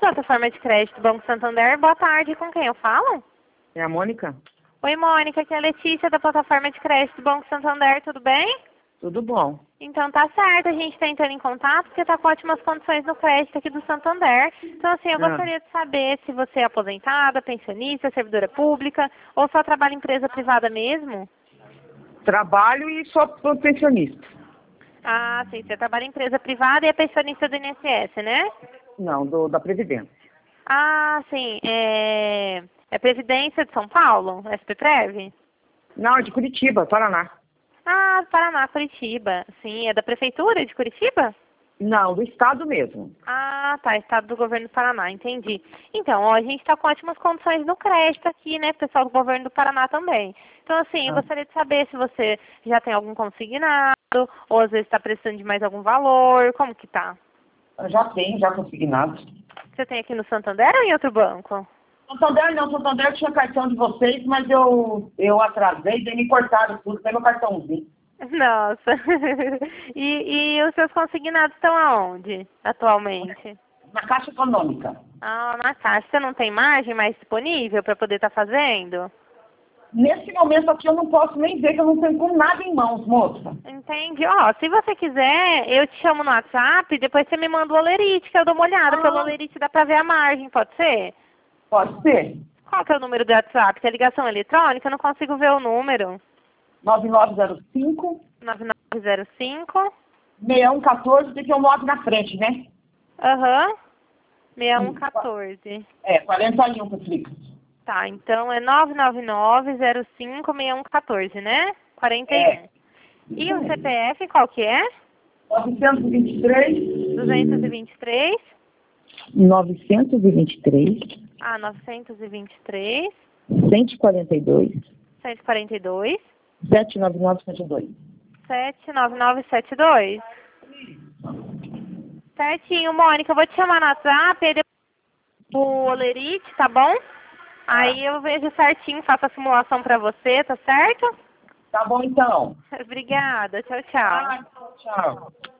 plataforma de crédito Banco Santander. Boa tarde, com quem eu falo? É a Mônica? Oi, Mônica, aqui é a Letícia da plataforma de crédito Banco Santander, tudo bem? Tudo bom. Então tá certo, a gente está entrando em contato porque está com ótimas condições no crédito aqui do Santander. Então assim, eu gostaria de saber se você é aposentada, pensionista, servidora pública ou só trabalha em empresa privada mesmo? Trabalho e sou pensionista. Ah, sim, você trabalha em empresa privada e é pensionista do INSS, né? Não, da Previdência. Ah, sim, é Previdência de São Paulo, SPPrev? Não, é de Curitiba, Paraná. Ah, Paraná, Curitiba. Sim, é da Prefeitura de Curitiba? Não, do Estado mesmo. Ah, tá, Estado do Governo do Paraná, entendi. Então, ó, a gente está com ótimas condições no crédito aqui, né, pessoal do Governo do Paraná também. Então, assim, eu gostaria de saber se você já tem algum consignado, ou às vezes está precisando de mais algum valor, como que tá? Eu já tenho, já consignado. Você tem aqui no Santander ou em outro banco? Santander não, Santander tinha cartão de vocês, mas eu atrasei, daí me cortaram tudo, tem meu cartãozinho. Nossa. E os seus consignados estão aonde, atualmente? Na Caixa Econômica. Ah, na Caixa. Você não tem margem mais disponível para poder estar fazendo? Nesse momento aqui eu não posso nem ver que eu não tenho com nada em mãos, moça. Entendi. Ó, se você quiser, eu te chamo no WhatsApp, depois você me manda o olerite, que eu dou uma olhada. Pelo olerite dá pra ver a margem, pode ser? Pode ser. Qual que é o número do WhatsApp? Que é ligação eletrônica? Eu não consigo ver o número. 9905 9905 6114, tem que é o 9 na frente, né? Aham. 6114. 41 que eu explico. Tá, então é 999056114, né? 41. É. E o CPF qual que é? 923. 223. 923. Ah, 923. 142. 142. 79972. 79972. Certinho, Mônica. Eu vou te chamar no WhatsApp, aí depois o olerite, tá bom? Aí eu vejo certinho, faço a simulação pra você, tá certo? Tá bom, então. Obrigada. Tchau, tchau. Tchau.